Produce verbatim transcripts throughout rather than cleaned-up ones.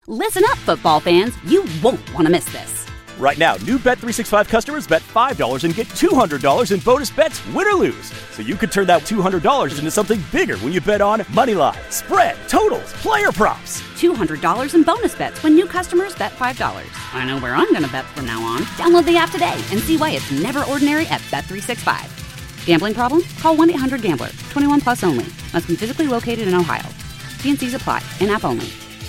Listen up, football fans. You won't want to miss this. Right now, new Bet three sixty-five customers bet five dollars and get two hundred dollars in bonus bets, win or lose. So you could turn that two hundred dollars into something bigger when you bet on moneyline, spread, totals, player props. two hundred dollars in bonus bets when new customers bet five dollars. I know where I'm going to bet from now on. Download the app today and see why it's never ordinary at Bet three sixty-five. Gambling problem? Call one eight hundred gambler. twenty-one plus only. Must be physically located in Ohio. T and C's apply. In-app only.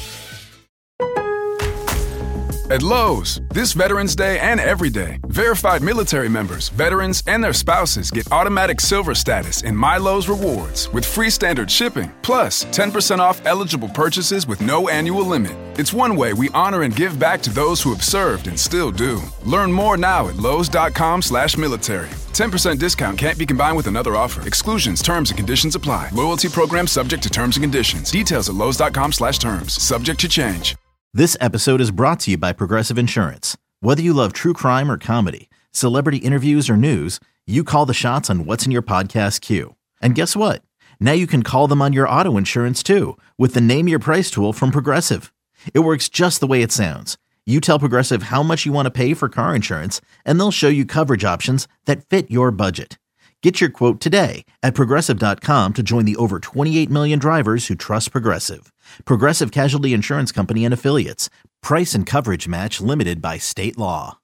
At Lowe's, this Veterans Day and every day, verified military members, veterans, and their spouses get automatic silver status in My Lowe's Rewards with free standard shipping, plus ten percent off eligible purchases with no annual limit. It's one way we honor and give back to those who have served and still do. Learn more now at lowes.com slash military. ten percent discount can't be combined with another offer. Exclusions, terms, and conditions apply. Loyalty program subject to terms and conditions. Details at lowes.com slash terms. Subject to change. This episode is brought to you by Progressive Insurance. Whether you love true crime or comedy, celebrity interviews or news, you call the shots on what's in your podcast queue. And guess what? Now you can call them on your auto insurance too with the Name Your Price tool from Progressive. It works just the way it sounds. You tell Progressive how much you want to pay for car insurance, and they'll show you coverage options that fit your budget. Get your quote today at Progressive dot com to join the over twenty-eight million drivers who trust Progressive. Progressive Casualty Insurance Company and Affiliates. Price and coverage match limited by state law.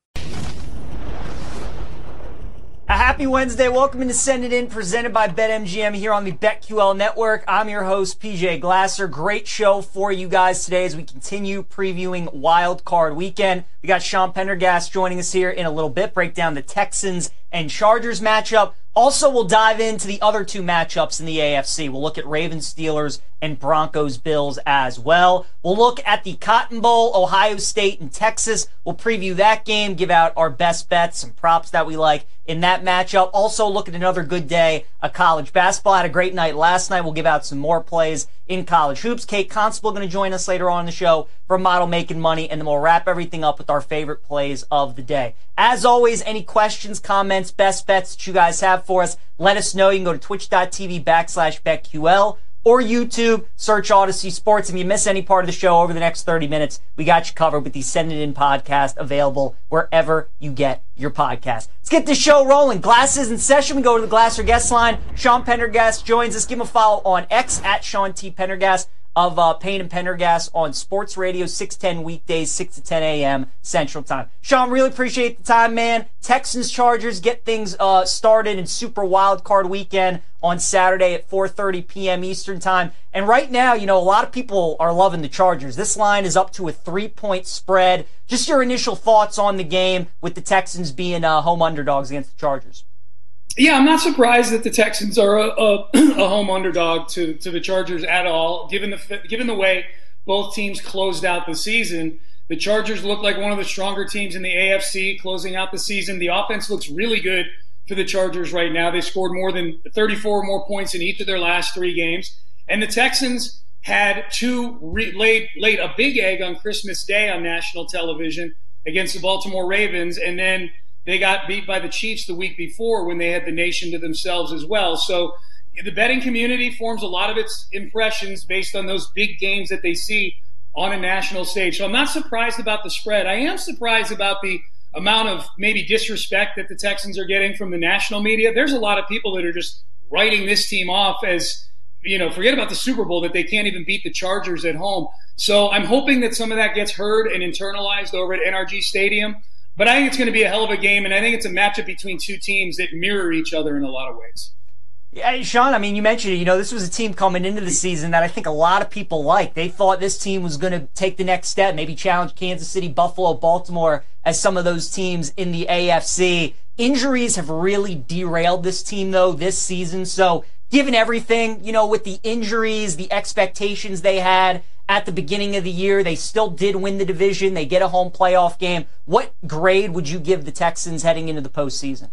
A happy Wednesday. Welcome to Send It In, presented by BetMGM here on the BetQL Network. I'm your host, P J Glasser. Great show for you guys today as we continue previewing Wild Card Weekend. We got Sean Pendergast joining us here in a little bit, break down the Texans and Chargers matchup. Also, we'll dive into the other two matchups in the A F C. We'll look at Ravens, Steelers, and Broncos, Bills as well. We'll look at the Cotton Bowl, Ohio State and Texas. We'll preview that game, give out our best bets, some props that we like in that matchup. Also, look at another good day of college basketball. Had a great night last night. We'll give out some more plays in college hoops. Kate Constable going to join us later on in the show for Model Making Money, and then we'll wrap everything up with our favorite plays of the day. As always, any questions, comments, best bets that you guys have for us, let us know. You can go to twitch.tv backslash BetQL or YouTube, search Odyssey Sports. If you miss any part of the show over the next thirty minutes, we got you covered with the Send It In podcast, available wherever you get your podcast. Let's get this show rolling. Glasses in session. We go to the Glasser guest line. Sean Pendergast joins us. Give him a follow on X at Sean T. Pendergast of uh, Payne and Pendergast on Sports Radio, six ten weekdays, six to ten a.m. Central Time. Sean, really appreciate the time, man. Texans, Chargers get things uh, started in Super Wild Card Weekend on Saturday at four thirty p.m. Eastern Time. And right now, you know, a lot of people are loving the Chargers. This line is up to a three-point spread. Just your initial thoughts on the game with the Texans being uh, home underdogs against the Chargers. Yeah, I'm not surprised that the Texans are a, a, a home underdog to, to the Chargers at all, given the given the way both teams closed out the season. The Chargers look like one of the stronger teams in the A F C closing out the season. The offense looks really good for the Chargers right now. They scored more than thirty-four more points in each of their last three games. And the Texans had two re- laid laid a big egg on Christmas Day on national television against the Baltimore Ravens, and then they got beat by the Chiefs the week before when they had the nation to themselves as well. So the betting community forms a lot of its impressions based on those big games that they see on a national stage. So I'm not surprised about the spread. I am surprised about the amount of maybe disrespect that the Texans are getting from the national media. There's a lot of people that are just writing this team off as, you know, forget about the Super Bowl, that they can't even beat the Chargers at home. So I'm hoping that some of that gets heard and internalized over at N R G Stadium. But I think it's going to be a hell of a game, and I think it's a matchup between two teams that mirror each other in a lot of ways. Yeah, Sean, I mean, you mentioned it. You know, this was a team coming into the season that I think a lot of people liked. They thought this team was going to take the next step, maybe challenge Kansas City, Buffalo, Baltimore as some of those teams in the A F C. Injuries have really derailed this team, though, this season. So given everything, you know, with the injuries, the expectations they had at the beginning of the year, they still did win the division. They get a home playoff game. What grade would you give the Texans heading into the postseason?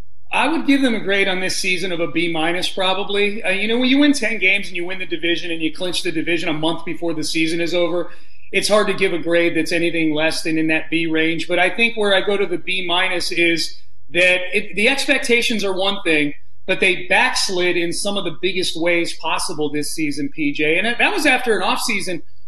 I would give them a grade on this season of a B minus probably. Uh, you know, when you win ten games and you win the division and you clinch the division a month before the season is over, it's hard to give a grade that's anything less than in that B range. But I think where I go to the B minus is that it, the expectations are one thing, but they backslid in some of the biggest ways possible this season, P J. And that was after an offseason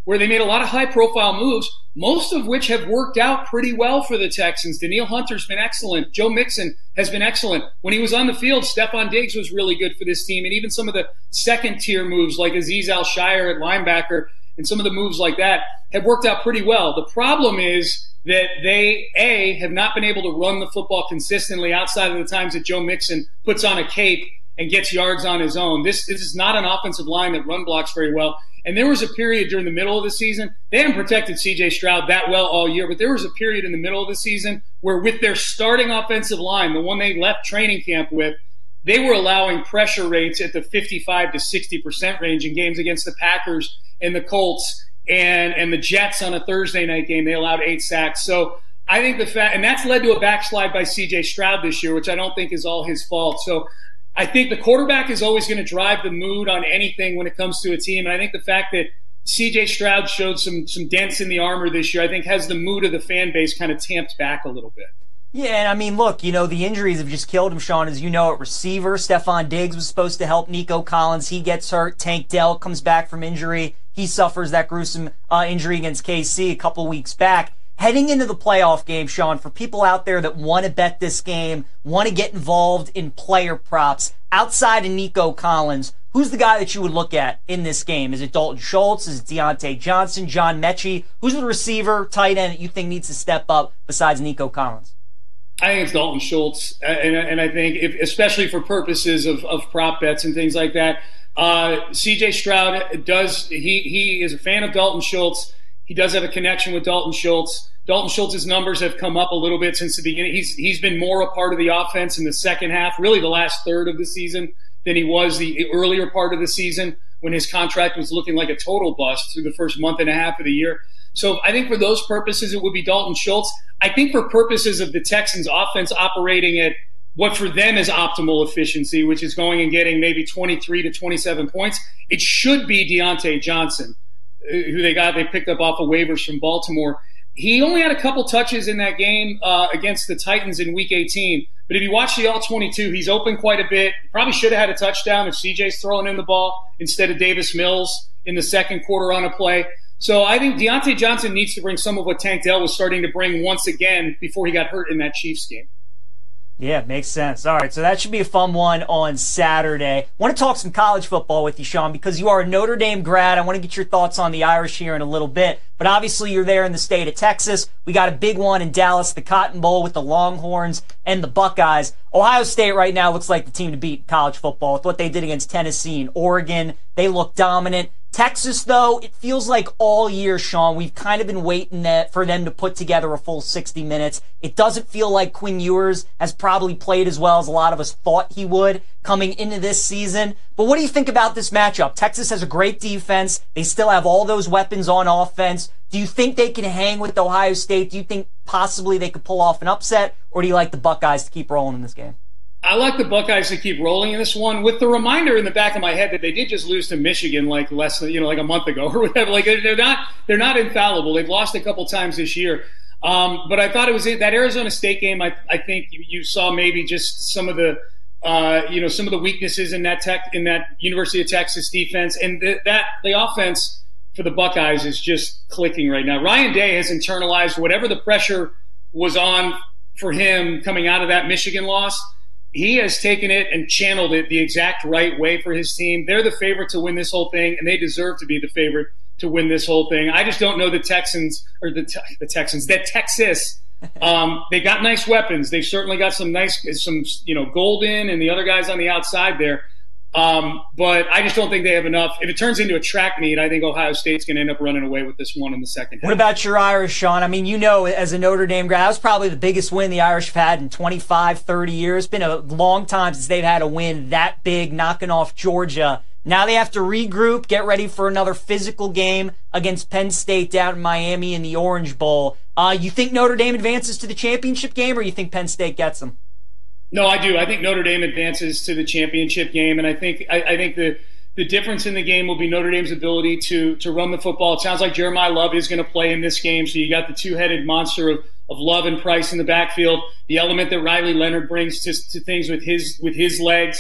where they made a lot of high-profile moves, most of which have worked out pretty well for the Texans. Danielle Hunter's been excellent. Joe Mixon has been excellent. When he was on the field, Stephon Diggs was really good for this team, and even some of the second-tier moves like Azeez Al-Shaair at linebacker and some of the moves like that have worked out pretty well. The problem is that they, A, have not been able to run the football consistently outside of the times that Joe Mixon puts on a cape and gets yards on his own. This, this is not an offensive line that run blocks very well. And there was a period during the middle of the season, they haven't protected C J Stroud that well all year, but there was a period in the middle of the season where with their starting offensive line, the one they left training camp with, they were allowing pressure rates at the fifty-five to sixty percent range in games against the Packers and the Colts and, and the Jets on a Thursday night game. They allowed eight sacks. So I think the fact, and that's led to a backslide by C J Stroud this year, which I don't think is all his fault. So I think the quarterback is always going to drive the mood on anything when it comes to a team. And I think the fact that C J Stroud showed some some dents in the armor this year, I think has the mood of the fan base kind of tamped back a little bit. Yeah, and I mean, look, you know, the injuries have just killed him, Sean. As you know, at receiver, Stephon Diggs was supposed to help Nico Collins. He gets hurt. Tank Dell comes back from injury. He suffers that gruesome uh, injury against K C a couple weeks back. Heading into the playoff game, Sean, for people out there that want to bet this game, want to get involved in player props, outside of Nico Collins, who's the guy that you would look at in this game? Is it Dalton Schultz? Is it Deontay Johnson? John Mechie? Who's the receiver, tight end that you think needs to step up besides Nico Collins? I think it's Dalton Schultz, and, and I think, if, especially for purposes of, of prop bets and things like that, uh, C J Stroud does, he, he is a fan of Dalton Schultz. He does have a connection with Dalton Schultz. Dalton Schultz's numbers have come up a little bit since the beginning. He's he's been more a part of the offense in the second half, really the last third of the season, than he was the earlier part of the season when his contract was looking like a total bust through the first month and a half of the year. So I think for those purposes, it would be Dalton Schultz. I think for purposes of the Texans' offense operating at what for them is optimal efficiency, which is going and getting maybe twenty-three to twenty-seven points, it should be Deontay Johnson, who they got, they picked up off of waivers from Baltimore. He only had a couple touches in that game uh, against the Titans in Week eighteen. But if you watch the all twenty-two, he's open quite a bit. Probably should have had a touchdown if C J's throwing in the ball instead of Davis Mills in the second quarter on a play. So I think Deontay Johnson needs to bring some of what Tank Dell was starting to bring once again before he got hurt in that Chiefs game. Yeah, makes sense. All right, so that should be a fun one on Saturday. I want to talk some college football with you, Sean, because you are a Notre Dame grad. I want to get your thoughts on the Irish here in a little bit. But obviously you're there in the state of Texas. We got a big one in Dallas, the Cotton Bowl with the Longhorns and the Buckeyes. Ohio State right now looks like the team to beat in college football with what they did against Tennessee and Oregon. They look dominant. Texas, though, it feels like all year, Sean, we've kind of been waiting that for them to put together a full sixty minutes. It doesn't feel like Quinn Ewers has probably played as well as a lot of us thought he would coming into this season. But what do you think about this matchup? Texas has a great defense. They still have all those weapons on offense. Do you think they can hang with Ohio State? Do you think possibly they could pull off an upset? Or do you like the Buckeyes to keep rolling in this game? I like the Buckeyes to keep rolling in this one, with the reminder in the back of my head that they did just lose to Michigan like less than, you know, like a month ago or whatever. Like they're not, they're not infallible. They've lost a couple times this year. Um, but I thought it was that Arizona State game. I, I think you saw maybe just some of the, uh, you know, some of the weaknesses in that tech, in that University of Texas defense, and th- that the offense for the Buckeyes is just clicking right now. Ryan Day has internalized whatever the pressure was on for him coming out of that Michigan loss. He has taken it and channeled it the exact right way for his team. They're the favorite to win this whole thing, and they deserve to be the favorite to win this whole thing. I just don't know the Texans, or the, te- the Texans, that Texas, um, they got nice weapons. They've certainly got some nice, some, you know, Golden and the other guys on the outside there. Um, but I just don't think they have enough. If it turns into a track meet, I think Ohio State's going to end up running away with this one in the second half. What about your Irish, Sean? I mean, you know, as a Notre Dame grad, that was probably the biggest win the Irish have had in twenty-five, thirty years. It's been a long time since they've had a win that big, knocking off Georgia. Now they have to regroup, get ready for another physical game against Penn State down in Miami in the Orange Bowl. Uh, you think Notre Dame advances to the championship game, or you think Penn State gets them? No, I do. I think Notre Dame advances to the championship game, and I think I, I think the the difference in the game will be Notre Dame's ability to to run the football. It sounds like Jeremiah Love is going to play in this game, so you got the two-headed monster of, of Love and Price in the backfield. The element that Riley Leonard brings to, to things with his with his legs.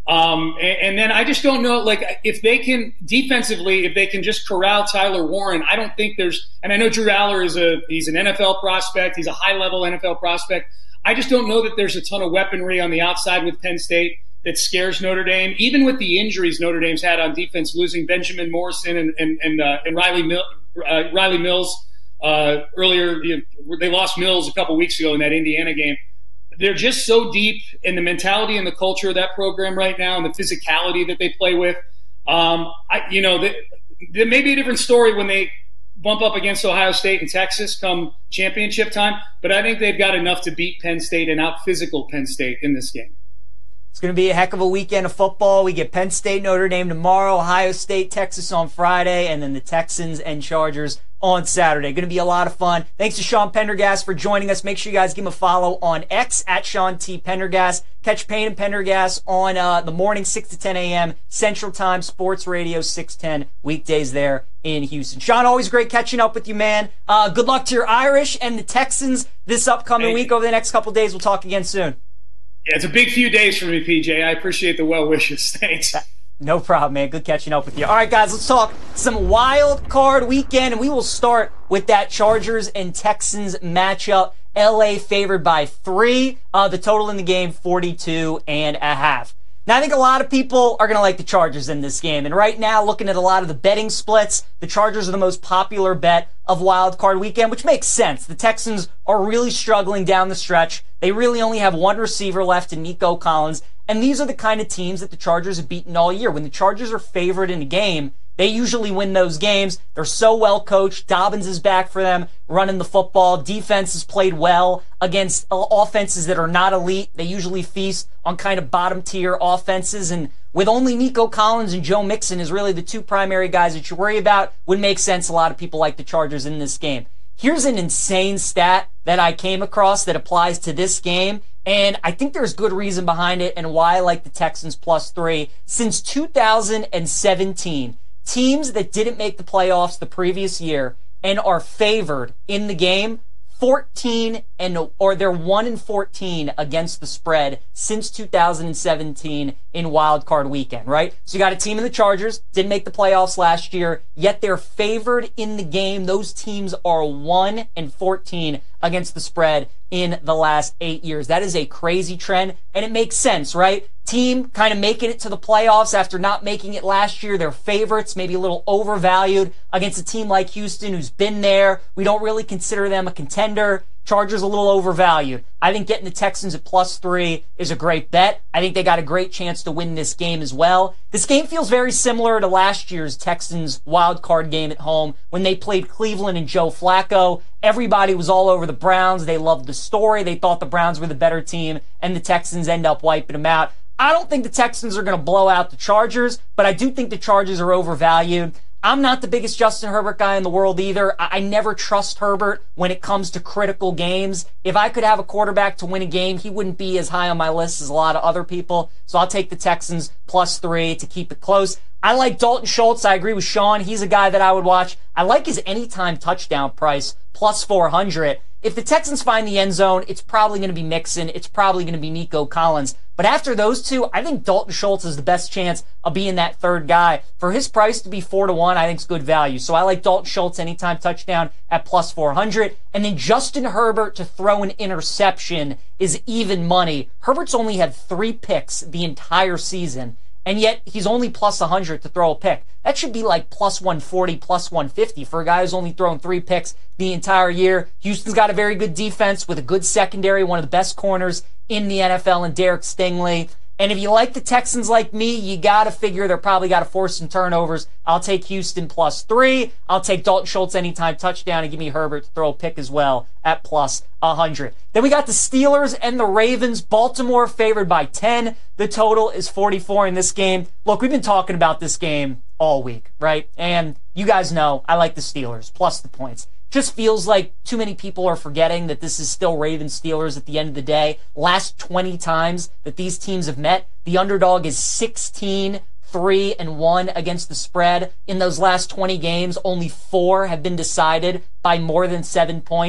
Um, and, and then I just don't know, like, if they can defensively, if they can just corral Tyler Warren, I don't think there's, and I know Drew Aller is a, he's an N F L prospect. He's a high level N F L prospect. I just don't know that there's a ton of weaponry on the outside with Penn State that scares Notre Dame. Even with the injuries Notre Dame's had on defense, losing Benjamin Morrison and, and, and, uh, and Riley, Mil- uh, Riley Mills, uh, earlier, you know, they lost Mills a couple weeks ago in that Indiana game. They're just so deep in the mentality and the culture of that program right now, and the physicality that they play with. Um, I, you know, the, there may be a different story when they bump up against Ohio State and Texas come championship time, but I think they've got enough to beat Penn State and out physical Penn State in this game. It's going to be a heck of a weekend of football. We get Penn State, Notre Dame tomorrow, Ohio State, Texas on Friday, and then the Texans and Chargers on Saturday. Going to be a lot of fun. Thanks to Sean Pendergast for joining us. Make sure you guys give him a follow on X at Sean T. Pendergast. Catch Payne and Pendergast on uh, the morning, six to ten a.m. Central Time, Sports Radio six ten, weekdays there in Houston. Sean, always great catching up with you, man. Uh, good luck to your Irish and the Texans this upcoming Thank week. you. Over the next couple days, we'll talk again soon. Yeah, it's a big few days for me, P J. I appreciate the well wishes. Thanks. No problem, man. Good catching up with you. All right, guys, let's talk some wild card weekend, and we will start with that Chargers and Texans matchup. L A favored by three. Uh, the total in the game, forty-two and a half. Now, I think a lot of people are going to like the Chargers in this game. And right now, looking at a lot of the betting splits, the Chargers are the most popular bet of Wild Card Weekend, which makes sense. The Texans are really struggling down the stretch. They really only have one receiver left in Nico Collins. And these are the kind of teams that the Chargers have beaten all year. When the Chargers are favored in a game, they usually win those games. They're so well coached. Dobbins is back for them, running the football. Defense has played well against offenses that are not elite. They usually feast on kind of bottom tier offenses. And with only Nico Collins and Joe Mixon as really the two primary guys that you worry about, would make sense. A lot of people like the Chargers in this game. Here's an insane stat that I came across that applies to this game. And I think there's good reason behind it and why I like the Texans plus three. Since two thousand seventeen, teams that didn't make the playoffs the previous year and are favored in the game, fourteen and or they're one and fourteen against the spread since two thousand seventeen in Wild Card Weekend, right? So you got a team in the Chargers, didn't make the playoffs last year, yet they're favored in the game. Those teams are one and fourteen against the spread in the last eight years. That is a crazy trend, and it makes sense, right? Team kind of making it to the playoffs after not making it last year. They're favorites, maybe a little overvalued against a team like Houston who's been there. We don't really consider them a contender. Chargers a little overvalued. I think getting the Texans at plus three is a great bet. I think they got a great chance to win this game as well. This game feels very similar to last year's Texans wild card game at home when they played Cleveland and Joe Flacco. Everybody was all over the Browns. They loved the story. They thought the Browns were the better team, and the Texans end up wiping them out. I don't think the Texans are going to blow out the Chargers, but I do think the Chargers are overvalued. I'm not the biggest Justin Herbert guy in the world either. I, I never trust Herbert when it comes to critical games. If I could have a quarterback to win a game, he wouldn't be as high on my list as a lot of other people. So I'll take the Texans plus three to keep it close. I like Dalton Schultz. I agree with Sean. He's a guy that I would watch. I like his anytime touchdown price, plus four hundred. If the Texans find the end zone, it's probably going to be Mixon. It's probably going to be Nico Collins. But after those two, I think Dalton Schultz is the best chance of being that third guy. For his price to be four to one, I think it's good value. So I like Dalton Schultz anytime touchdown at plus four hundred. And then Justin Herbert to throw an interception is even money. Herbert's only had three picks the entire season, and yet he's only plus one hundred to throw a pick. That should be like plus one forty, plus one fifty for a guy who's only thrown three picks the entire year. Houston's got a very good defense with a good secondary, one of the best corners in the N F L, and Derek Stingley. And if you like the Texans like me, you got to figure they're probably got to force some turnovers. I'll take Houston plus three. I'll take Dalton Schultz anytime touchdown and give me Herbert to throw a pick as well at plus one hundred. Then we got the Steelers and the Ravens. Baltimore favored by ten. The total is forty-four in this game. Look, we've been talking about this game all week, right? And you guys know I like the Steelers plus the points. Just feels like too many people are forgetting that this is still Ravens Steelers at the end of the day. Last twenty times that these teams have met, the underdog is sixteen, three, and one against the spread. In those last twenty games, only four have been decided by more than seven points.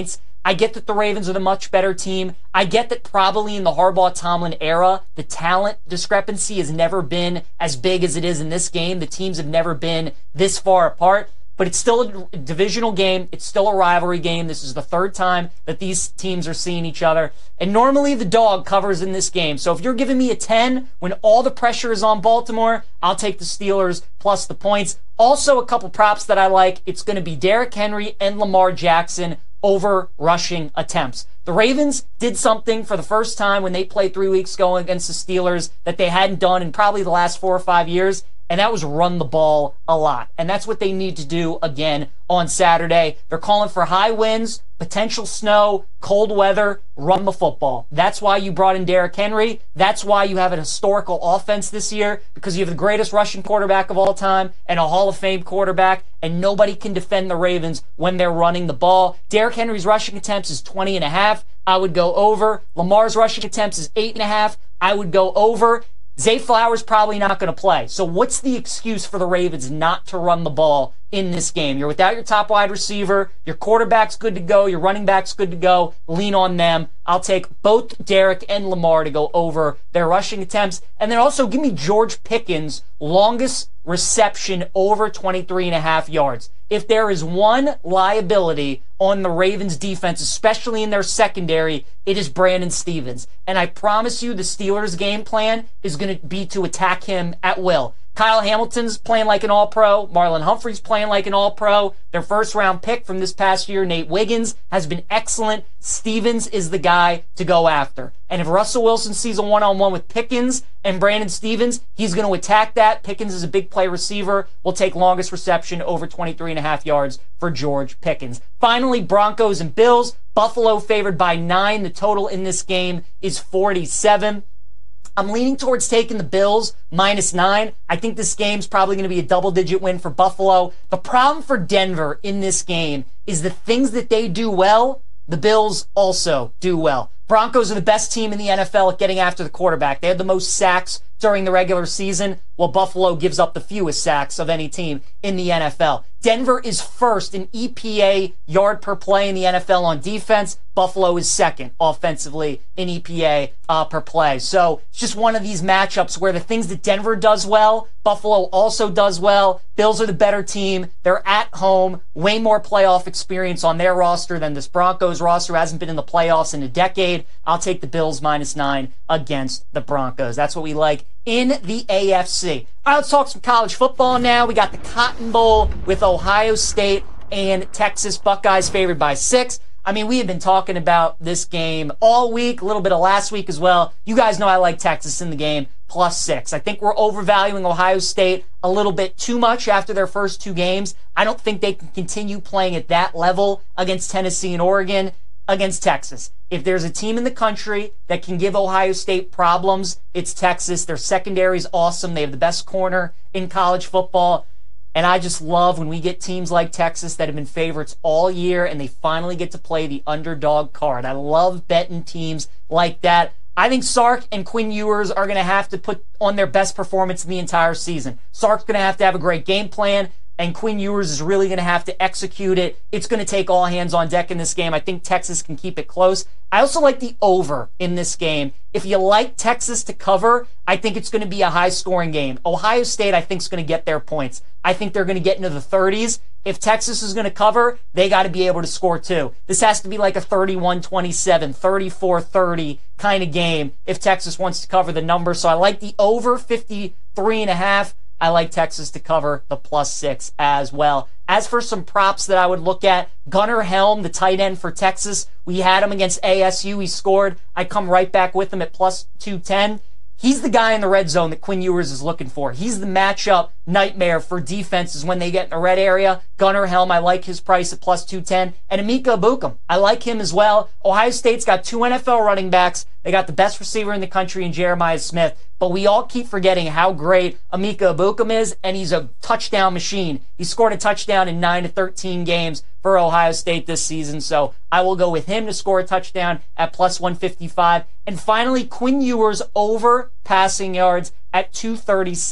I get that the Ravens are the much better team. I get that probably in the Harbaugh-Tomlin era, the talent discrepancy has never been as big as it is in this game. The teams have never been this far apart. But it's still a divisional game. It's still a rivalry game. This is the third time that these teams are seeing each other. And normally the dog covers in this game. So if you're giving me a ten when all the pressure is on Baltimore, I'll take the Steelers plus the points. Also, a couple props that I like. It's going to be Derrick Henry and Lamar Jackson over rushing attempts. The Ravens did something for the first time when they played three weeks ago against the Steelers that they hadn't done in probably the last four or five years. And that was run the ball a lot. And that's what they need to do again on Saturday. They're calling for high winds, potential snow, cold weather, run the football. That's why you brought in Derrick Henry. That's why you have an historical offense this year, because you have the greatest rushing quarterback of all time and a Hall of Fame quarterback, and nobody can defend the Ravens when they're running the ball. Derrick Henry's rushing attempts is twenty and a half. I would go over. Lamar's rushing attempts is eight and a half. I would go over. Zay Flowers probably not going to play. So what's the excuse for the Ravens not to run the ball in this game? You're without your top wide receiver. Your quarterback's good to go. Your running back's good to go. Lean on them. I'll take both Derrick and Lamar to go over their rushing attempts. And then also give me George Pickens' longest reception over twenty-three and a half yards. If there is one liability on the Ravens defense, especially in their secondary, it is Brandon Stephens. And I promise you the Steelers' game plan is going to be to attack him at will. Kyle Hamilton's playing like an all-pro. Marlon Humphrey's playing like an all-pro. Their first-round pick from this past year, Nate Wiggins, has been excellent. Stephens is the guy to go after. And if Russell Wilson sees a one-on-one with Pickens and Brandon Stephens, he's going to attack that. Pickens is a big play receiver. Will take longest reception over twenty-three and a half yards for George Pickens. Finally, Broncos and Bills. Buffalo favored by nine. The total in this game is forty-seven. I'm leaning towards taking the Bills minus nine. I think this game's probably going to be a double-digit win for Buffalo. The problem for Denver in this game is the things that they do well, the Bills also do well. Broncos are the best team in the N F L at getting after the quarterback. They had the most sacks during the regular season, while Buffalo gives up the fewest sacks of any team in the N F L. Denver is first in E P A yard per play in the N F L on defense. Buffalo is second offensively in E P A uh, per play. So it's just one of these matchups where the things that Denver does well, Buffalo also does well. Bills are the better team. They're at home. Way more playoff experience on their roster than this Broncos roster. Hasn't been in the playoffs in a decade. I'll take the Bills minus nine against the Broncos. That's what we like in the A F C. All right, let's talk some college football now. We got the Cotton Bowl with Ohio State and Texas. Buckeyes favored by six. I mean, we have been talking about this game all week, a little bit of last week as well. You guys know I like Texas in the game, plus six. I think we're overvaluing Ohio State a little bit too much after their first two games. I don't think they can continue playing at that level against Tennessee and Oregon, against Texas. If there's a team in the country that can give Ohio State problems, it's Texas. Their secondary is awesome. They have the best corner in college football. And I just love when we get teams like Texas that have been favorites all year and they finally get to play the underdog card. I love betting teams like that. I think Sark and Quinn Ewers are going to have to put on their best performance in the entire season. Sark's going to have to have a great game plan, and Quinn Ewers is really going to have to execute it. It's going to take all hands on deck in this game. I think Texas can keep it close. I also like the over in this game. If you like Texas to cover, I think it's going to be a high-scoring game. Ohio State, I think, is going to get their points. I think they're going to get into the thirties. If Texas is going to cover, they got to be able to score too. This has to be like a thirty-one twenty-seven, thirty-four thirty kind of game if Texas wants to cover the number. So I like the over fifty-three and a half. I like Texas to cover the plus six as well. As for some props that I would look at, Gunnar Helm, the tight end for Texas, we had him against A S U. He scored. I come right back with him at plus two ten. He's the guy in the red zone that Quinn Ewers is looking for. He's the matchup nightmare for defenses when they get in the red area. Gunnar Helm, I like his price at plus two ten. And Emeka Egbuka, I like him as well. Ohio State's got two N F L running backs. They got the best receiver in the country in Jeremiah Smith. But we all keep forgetting how great Emeka Egbuka is, and he's a touchdown machine. He scored a touchdown in nine to thirteen games for Ohio State this season, so I will go with him to score a touchdown at plus one fifty-five. And finally, Quinn Ewers over passing yards at two thirty-six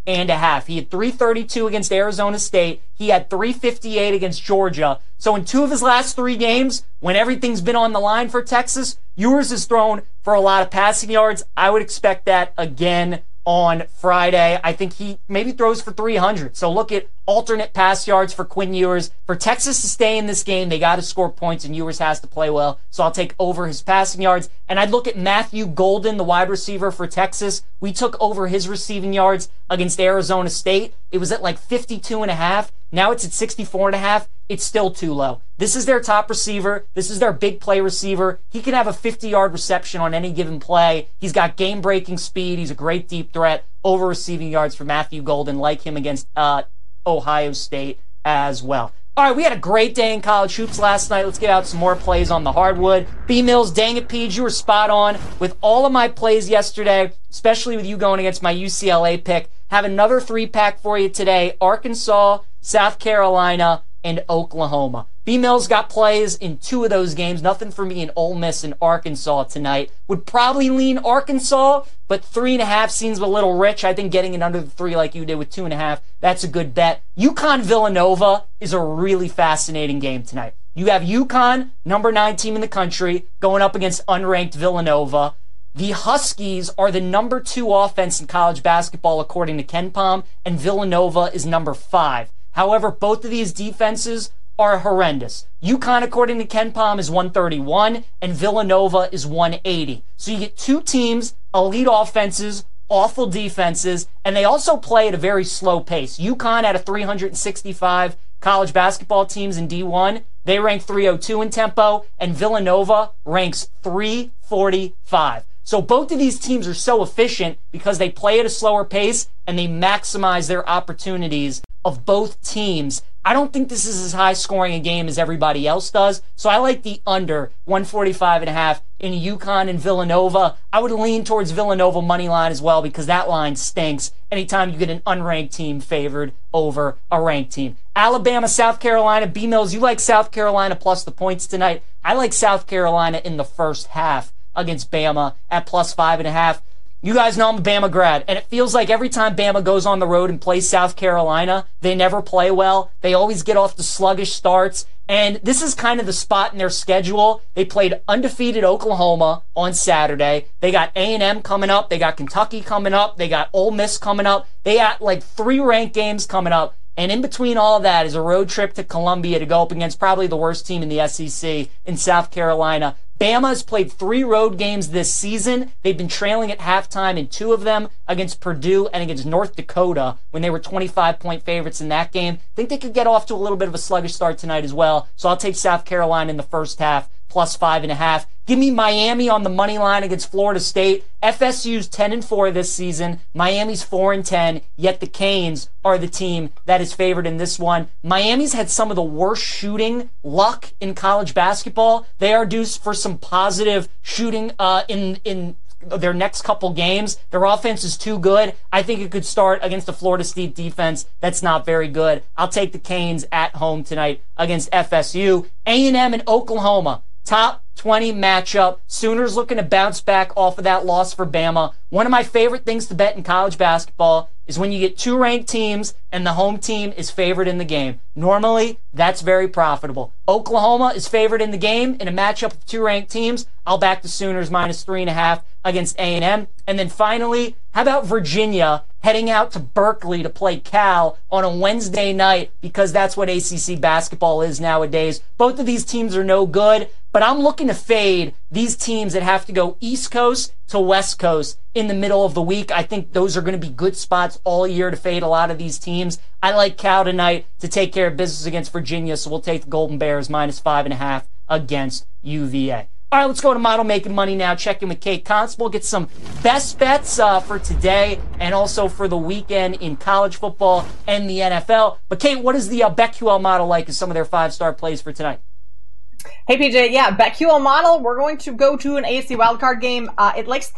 and a half. He had three thirty-two against Arizona State. He had three fifty-eight against Georgia. So in two of his last three games, when everything's been on the line for Texas, Ewers has thrown for a lot of passing yards. I would expect that again on Friday. I think he maybe throws for three hundred. So look at alternate pass yards for Quinn Ewers. For Texas to stay in this game, they got to score points, and Ewers has to play well. So I'll take over his passing yards. And I'd look at Matthew Golden, the wide receiver for Texas. We took over his receiving yards against Arizona State. It was at like fifty-two and a half. Now it's at sixty-four and a half. It's still too low. This is their top receiver. This is their big play receiver. He can have a fifty-yard reception on any given play. He's got game-breaking speed. He's a great deep threat. Over receiving yards for Matthew Golden, like him against uh, Ohio State as well. All right, we had a great day in college hoops last night. Let's get out some more plays on the hardwood. B Mills, dang it, Peach, you were spot on with all of my plays yesterday, especially with you going against my U C L A pick. Have another three-pack for you today. Arkansas, South Carolina, and Oklahoma. B-Mills got plays in two of those games. Nothing for me in Ole Miss and Arkansas tonight. Would probably lean Arkansas, but three and a half seems a little rich. I think getting it under the three like you did with two and a half, that's a good bet. UConn Villanova is a really fascinating game tonight. You have UConn, number nine team in the country, going up against unranked Villanova. The Huskies are the number two offense in college basketball according to KenPom, and Villanova is number five. However, both of these defenses are horrendous. UConn, according to KenPom, is one thirty-one, and Villanova is one eighty. So you get two teams, elite offenses, awful defenses, and they also play at a very slow pace. UConn out of three hundred sixty-five college basketball teams in D one, they rank three oh two in tempo, and Villanova ranks three forty-five. So both of these teams are so efficient because they play at a slower pace and they maximize their opportunities of both teams. I don't think this is as high scoring a game as everybody else does, so I like the under one forty-five and a half in UConn and Villanova. I would lean towards Villanova money line as well because that line stinks anytime you get an unranked team favored over a ranked team. Alabama, South Carolina, B-Mills, you like South Carolina plus the points tonight. I like South Carolina in the first half against Bama at plus five and a half. You guys know I'm a Bama grad, and it feels like every time Bama goes on the road and plays South Carolina, they never play well. They always get off to sluggish starts, and this is kind of the spot in their schedule. They played undefeated Oklahoma on Saturday. They got A and M coming up. They got Kentucky coming up. They got Ole Miss coming up. They got like three ranked games coming up, and in between all of that is a road trip to Columbia to go up against probably the worst team in the S E C in South Carolina. Bama has played three road games this season. They've been trailing at halftime in two of them against Purdue and against North Dakota when they were twenty-five point favorites in that game. I think they could get off to a little bit of a sluggish start tonight as well. So I'll take South Carolina in the first half, plus five and a half. Give me Miami on the money line against Florida State. F S U's ten and four this season. Miami's four and ten, yet the Canes are the team that is favored in this one. Miami's had some of the worst shooting luck in college basketball. They are due for some positive shooting uh, in in their next couple games. Their offense is too good. I think it could start against a Florida State defense that's not very good. I'll take the Canes at home tonight against F S U. A and M and Oklahoma. Top twenty matchup. Sooners looking to bounce back off of that loss for Bama. One of my favorite things to bet in college basketball is when you get two ranked teams and the home team is favored in the game. Normally, that's very profitable. Oklahoma is favored in the game in a matchup of two ranked teams. I'll back the Sooners minus three and a half against A and M. And then finally, how about Virginia heading out to Berkeley to play Cal on a Wednesday night because that's what A C C basketball is nowadays. Both of these teams are no good, but I'm looking to fade these teams that have to go East Coast to West Coast in the middle of the week. I think those are going to be good spots all year to fade a lot of these teams. I like Cal tonight to take care of business against Virginia, so we'll take the Golden Bears minus five and a half against U V A. All right, let's go to Model Making Money now. Check in with Kate Constable. Get some best bets uh, for today and also for the weekend in college football and the N F L. But Kate, what is the uh, BetQL model like as some of their five-star plays for tonight? Hey, P J. Yeah, BetQL model. We're going to go to an A F C wildcard game. Uh, it likes the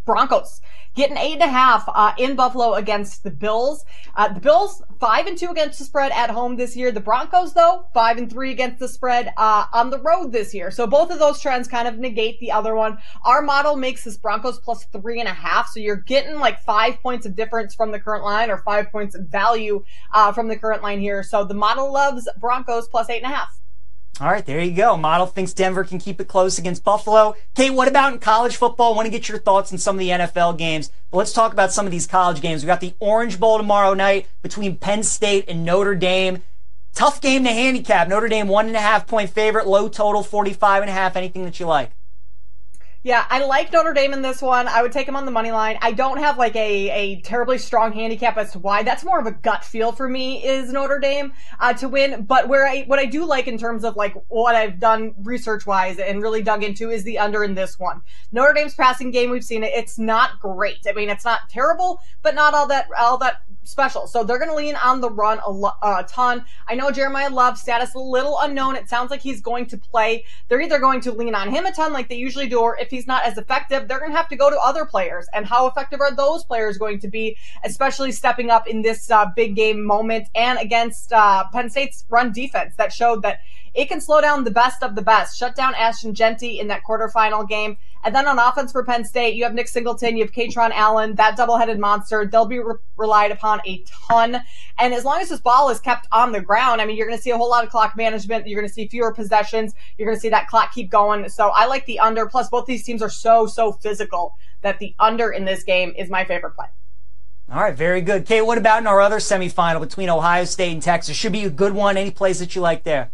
Broncos getting eight and a half uh, in Buffalo against the Bills. Uh, the Bills five and two against the spread at home this year. The Broncos, though, five and three against the spread uh, on the road this year. So both of those trends kind of negate the other one. Our model makes this Broncos plus three and a half. So you're getting like five points of difference from the current line, or five points of value uh, from the current line here. So the model loves Broncos plus eight and a half. All right, there you go. Model thinks Denver can keep it close against Buffalo. Kate, what about in college football? I want to get your thoughts on some of the N F L games. But let's talk about some of these college games. We got the Orange Bowl tomorrow night between Penn State and Notre Dame. Tough game to handicap. Notre Dame one and a half point favorite, low total forty-five and a half. Anything that you like? Yeah, I like Notre Dame in this one. I would take them on the money line. I don't have like a, a terribly strong handicap as to why. That's more of a gut feel for me is Notre Dame uh, to win. But where I what I do like in terms of like what I've done research wise and really dug into is the under in this one. Notre Dame's passing game, we've seen it. It's not great. I mean, it's not terrible, but not all that all that special. So they're going to lean on the run a, lo- a ton. I know Jeremiah Love's status a little unknown. It sounds like he's going to play. They're either going to lean on him a ton like they usually do, or if he's not as effective, they're going to have to go to other players. And how effective are those players going to be, especially stepping up in this uh, big game moment and against uh, Penn State's run defense that showed that it can slow down the best of the best. Shut down Ashton Genty in that quarterfinal game. And then on offense for Penn State, you have Nick Singleton, you have Katron Allen, that double-headed monster. They'll be re- relied upon a ton. And as long as this ball is kept on the ground, I mean, you're going to see a whole lot of clock management. You're going to see fewer possessions. You're going to see that clock keep going. So I like the under. Plus, both these teams are so, so physical that the under in this game is my favorite play. All right, very good. Kate, what about in our other semifinal between Ohio State and Texas? Should be a good one. Any plays that you like there?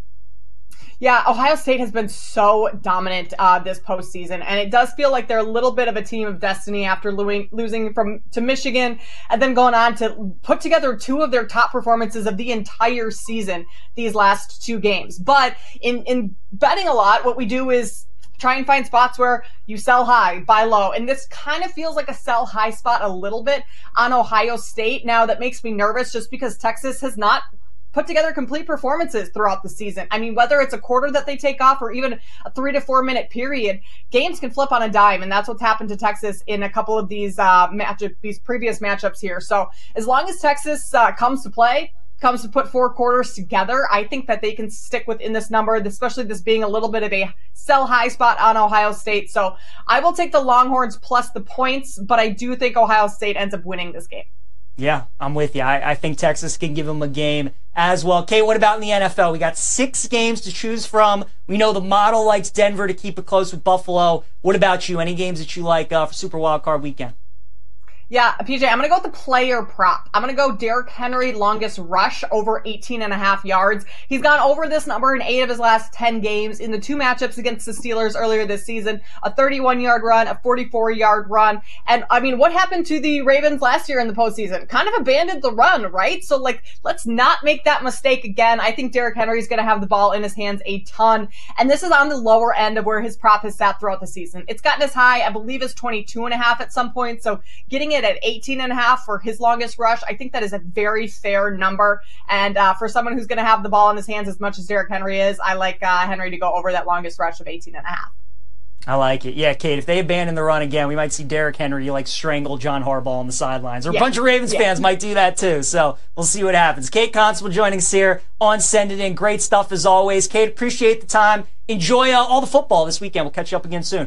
Yeah, Ohio State has been so dominant uh, this postseason, and it does feel like they're a little bit of a team of destiny after lo- losing from to Michigan and then going on to put together two of their top performances of the entire season these last two games. But in, in betting a lot, what we do is try and find spots where you sell high, buy low. And this kind of feels like a sell high spot a little bit on Ohio State. Now, that makes me nervous just because Texas has not put together complete performances throughout the season. I mean, whether it's a quarter that they take off or even a three to four minute period, games can flip on a dime. And that's what's happened to Texas in a couple of these uh, match these previous matchups here. So as long as Texas uh, comes to play, comes to put four quarters together, I think that they can stick within this number, especially this being a little bit of a sell high spot on Ohio State. So I will take the Longhorns plus the points, but I do think Ohio State ends up winning this game. Yeah, I'm with you. I, I think Texas can give them a game as well. Kate, what about in the N F L? We got six games to choose from. We know the model likes Denver to keep it close with Buffalo. What about you? Any games that you like uh, for Super Wildcard Weekend? Yeah, P J, I'm going to go with the player prop. I'm going to go Derrick Henry longest rush over eighteen and a half yards. He's gone over this number in eight of his last ten games in the two matchups against the Steelers earlier this season. A thirty-one yard run, a forty-four yard run. And I mean, what happened to the Ravens last year in the postseason? Kind of abandoned the run, right? So like, let's not make that mistake again. I think Derrick Henry is going to have the ball in his hands a ton. And this is on the lower end of where his prop has sat throughout the season. It's gotten as high, I believe, as twenty-two and a half at some point. So getting it at eighteen and a half for his longest rush, I think that is a very fair number. And uh, for someone who's going to have the ball in his hands as much as Derrick Henry is, I like uh, Henry to go over that longest rush of eighteen and a half. I like it. Yeah, Kate, if they abandon the run again, we might see Derrick Henry like strangle John Harbaugh on the sidelines. Or a yeah. bunch of Ravens yeah. fans might do that too. So we'll see what happens. Kate Constable joining us here on Send It In. Great stuff as always. Kate, appreciate the time. Enjoy uh, all the football this weekend. We'll catch you up again soon.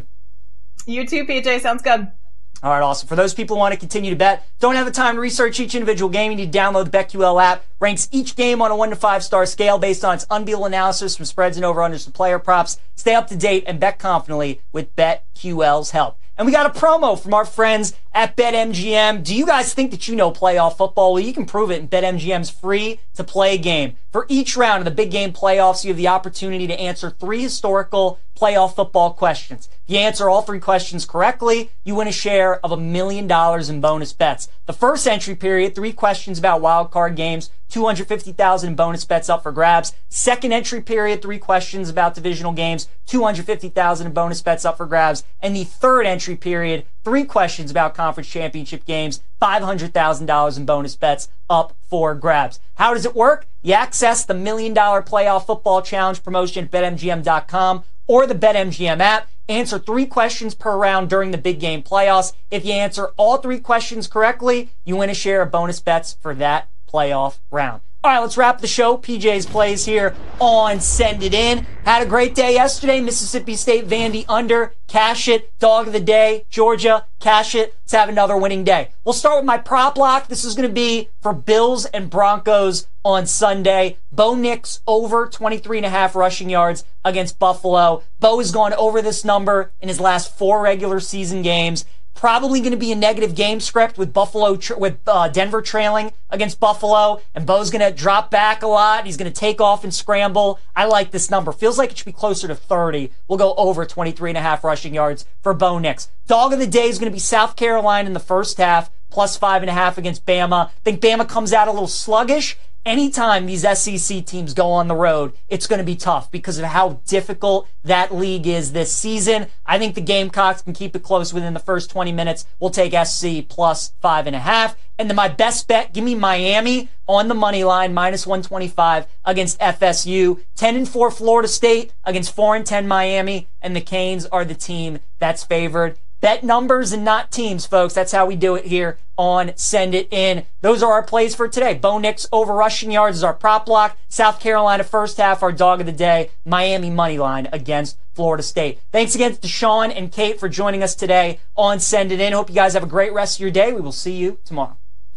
You too, P J. Sounds good. All right, awesome. For those people who want to continue to bet, don't have the time to research each individual game, you need to download the BetQL app. Ranks each game on a one to five star scale based on its unbeatable analysis from spreads and over-unders to player props. Stay up to date and bet confidently with BetQL's help. And we got a promo from our friends at BetMGM. Do you guys think that you know playoff football? Well, you can prove it in BetMGM's free-to-play game. For each round of the big game playoffs, you have the opportunity to answer three historical playoff football questions. If you answer all three questions correctly, you win a share of a million dollars in bonus bets. The first entry period, three questions about wild card games, two hundred fifty thousand dollars in bonus bets up for grabs. Second entry period, three questions about divisional games, two hundred fifty thousand dollars in bonus bets up for grabs. And the third entry period, three questions about conference championship games, five hundred thousand dollars in bonus bets up for grabs. How does it work? You access the Million Dollar Playoff Football Challenge promotion at Bet M G M dot com or the BetMGM app. Answer three questions per round during the big game playoffs. If you answer all three questions correctly, you win a share of bonus bets for that playoff round. All right, let's wrap the show. P J's plays here on Send It In. Had a great day yesterday. Mississippi State Vandy under. Cash it. Dog of the day. Georgia. Cash it. Let's have another winning day. We'll start with my prop lock. This is going to be for Bills and Broncos on Sunday. Bo Nix over twenty-three and a half rushing yards against Buffalo. Bo has gone over this number in his last four regular season games. Probably going to be a negative game script with Buffalo, tra- with uh, Denver trailing against Buffalo, and Bo's going to drop back a lot. He's going to take off and scramble. I like this number. Feels like it should be closer to thirty. We'll go over twenty-three and a half rushing yards for Bo Nix. Dog of the day is going to be South Carolina in the first half, plus five and a half against Bama. I think Bama comes out a little sluggish. Anytime these S E C teams go on the road, it's going to be tough because of how difficult that league is this season. I think the Gamecocks can keep it close within the first twenty minutes. We'll take S C plus five and a half. And then my best bet, give me Miami on the money line, minus one twenty-five against F S U. ten and four Florida State against four and ten Miami, and the Canes are the team that's favored. Bet numbers and not teams, folks. That's how we do it here on Send It In. Those are our plays for today. Bo Nix over rushing yards is our prop block. South Carolina first half, our dog of the day. Miami money line against Florida State. Thanks again to Sean and Kate for joining us today on Send It In. Hope you guys have a great rest of your day. We will see you tomorrow.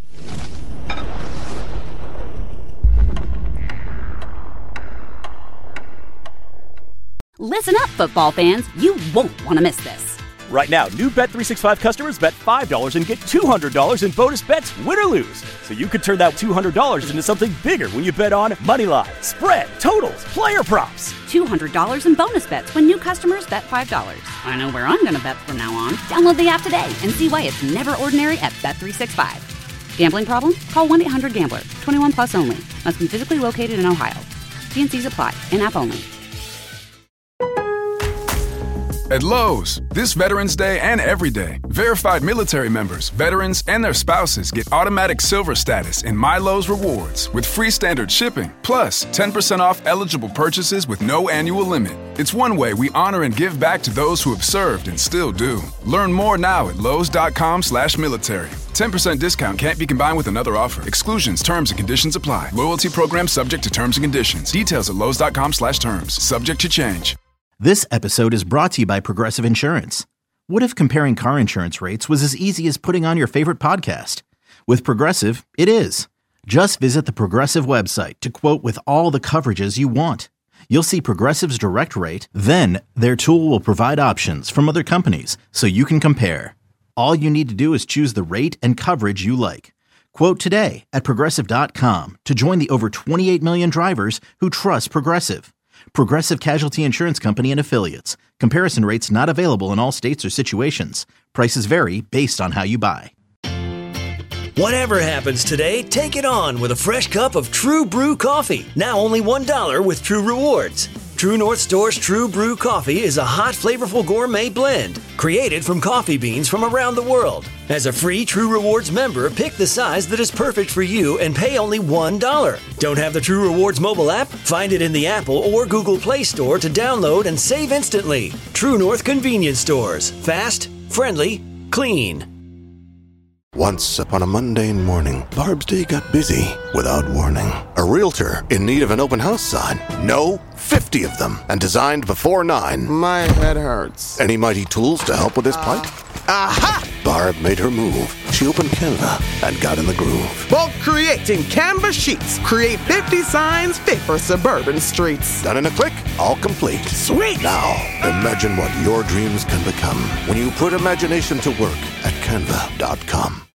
Listen up, football fans. You won't want to miss this. Right now, new Bet three sixty-five customers bet five dollars and get two hundred dollars in bonus bets, win or lose. So you could turn that two hundred dollars into something bigger when you bet on moneyline, spread, totals, player props. two hundred dollars in bonus bets when new customers bet five dollars. I know where I'm going to bet from now on. Download the app today and see why it's never ordinary at Bet three sixty-five. Gambling problem? Call one eight hundred gambler. twenty-one plus only. Must be physically located in Ohio. T and C's apply. In-app only. At Lowe's, this Veterans Day and every day, verified military members, veterans, and their spouses get automatic silver status in My Lowe's Rewards with free standard shipping, plus ten percent off eligible purchases with no annual limit. It's one way we honor and give back to those who have served and still do. Learn more now at lowes.com slash military. ten percent discount can't be combined with another offer. Exclusions, terms, and conditions apply. Loyalty program subject to terms and conditions. Details at lowes.com slash terms. Subject to change. This episode is brought to you by Progressive Insurance. What if comparing car insurance rates was as easy as putting on your favorite podcast? With Progressive, it is. Just visit the Progressive website to quote with all the coverages you want. You'll see Progressive's direct rate, then their tool will provide options from other companies so you can compare. All you need to do is choose the rate and coverage you like. Quote today at Progressive dot com to join the over twenty-eight million drivers who trust Progressive. Progressive Casualty Insurance Company and Affiliates. Comparison rates not available in all states or situations. Prices vary based on how you buy. Whatever happens today, take it on with a fresh cup of True Brew coffee. Now only one dollar with True Rewards. True North Store's True Brew coffee is a hot, flavorful gourmet blend created from coffee beans from around the world. As a free True Rewards member, pick the size that is perfect for you and pay only one dollar. Don't have the True Rewards mobile app? Find it in the Apple or Google Play Store to download and save instantly. True North Convenience Stores. Fast, friendly, clean. Once upon a mundane morning, Barb's day got busy without warning. A realtor in need of an open house sign. No, fifty of them, and designed before nine. My head hurts. Any mighty tools to help with this plight? Aha! Barb made her move. She opened Canva and got in the groove. Bulk creating Canva sheets. Create fifty signs fit for suburban streets. Done in a click, all complete. Sweet! Now, imagine what your dreams can become when you put imagination to work at canva dot com.